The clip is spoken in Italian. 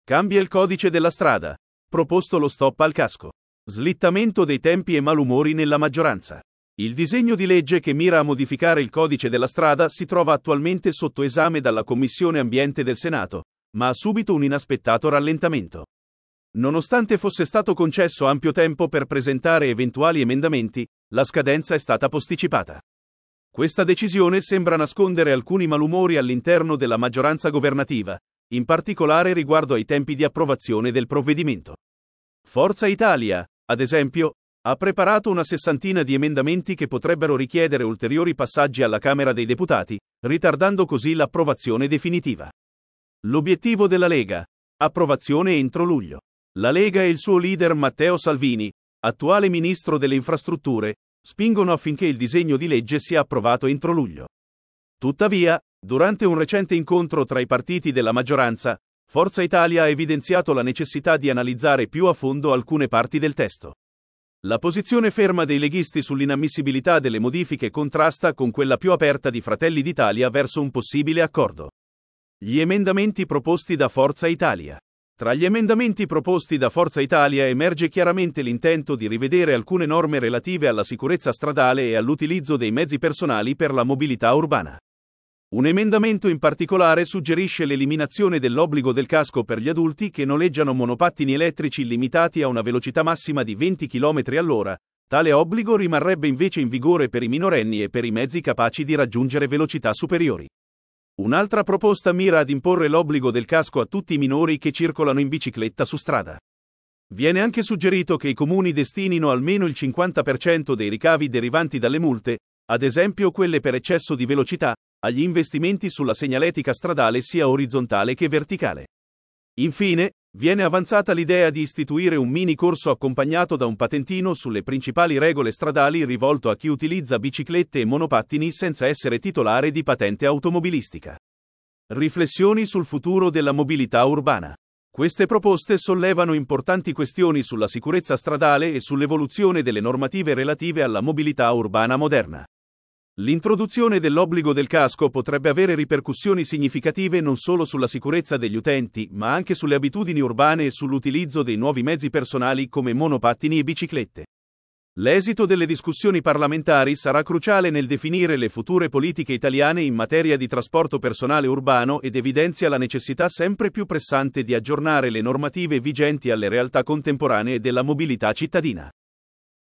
Cambia il codice della strada. Proposto lo stop al casco. Slittamento dei tempi e malumori nella maggioranza. Il disegno di legge che mira a modificare il codice della strada si trova attualmente sotto esame dalla Commissione Ambiente del Senato, ma ha subito un inaspettato rallentamento. Nonostante fosse stato concesso ampio tempo per presentare eventuali emendamenti, la scadenza è stata posticipata. Questa decisione sembra nascondere alcuni malumori all'interno della maggioranza governativa, in particolare riguardo ai tempi di approvazione del provvedimento. Forza Italia, ad esempio, ha preparato una sessantina di emendamenti che potrebbero richiedere ulteriori passaggi alla Camera dei Deputati, ritardando così l'approvazione definitiva. L'obiettivo della Lega: approvazione entro luglio. La Lega e il suo leader Matteo Salvini, attuale ministro delle infrastrutture, spingono affinché il disegno di legge sia approvato entro luglio. Tuttavia, durante un recente incontro tra i partiti della maggioranza, Forza Italia ha evidenziato la necessità di analizzare più a fondo alcune parti del testo. La posizione ferma dei leghisti sull'inammissibilità delle modifiche contrasta con quella più aperta di Fratelli d'Italia verso un possibile accordo. Gli emendamenti proposti da Forza Italia. Tra gli emendamenti proposti da Forza Italia emerge chiaramente l'intento di rivedere alcune norme relative alla sicurezza stradale e all'utilizzo dei mezzi personali per la mobilità urbana. Un emendamento in particolare suggerisce l'eliminazione dell'obbligo del casco per gli adulti che noleggiano monopattini elettrici limitati a una velocità massima di 20 km/h. Tale obbligo rimarrebbe invece in vigore per i minorenni e per i mezzi capaci di raggiungere velocità superiori. Un'altra proposta mira ad imporre l'obbligo del casco a tutti i minori che circolano in bicicletta su strada. Viene anche suggerito che i comuni destinino almeno il 50% dei ricavi derivanti dalle multe, ad esempio quelle per eccesso di velocità, agli investimenti sulla segnaletica stradale sia orizzontale che verticale. Infine, viene avanzata l'idea di istituire un mini corso accompagnato da un patentino sulle principali regole stradali rivolto a chi utilizza biciclette e monopattini senza essere titolare di patente automobilistica. Riflessioni sul futuro della mobilità urbana. Queste proposte sollevano importanti questioni sulla sicurezza stradale e sull'evoluzione delle normative relative alla mobilità urbana moderna. L'introduzione dell'obbligo del casco potrebbe avere ripercussioni significative non solo sulla sicurezza degli utenti, ma anche sulle abitudini urbane e sull'utilizzo dei nuovi mezzi personali come monopattini e biciclette. L'esito delle discussioni parlamentari sarà cruciale nel definire le future politiche italiane in materia di trasporto personale urbano ed evidenzia la necessità sempre più pressante di aggiornare le normative vigenti alle realtà contemporanee della mobilità cittadina.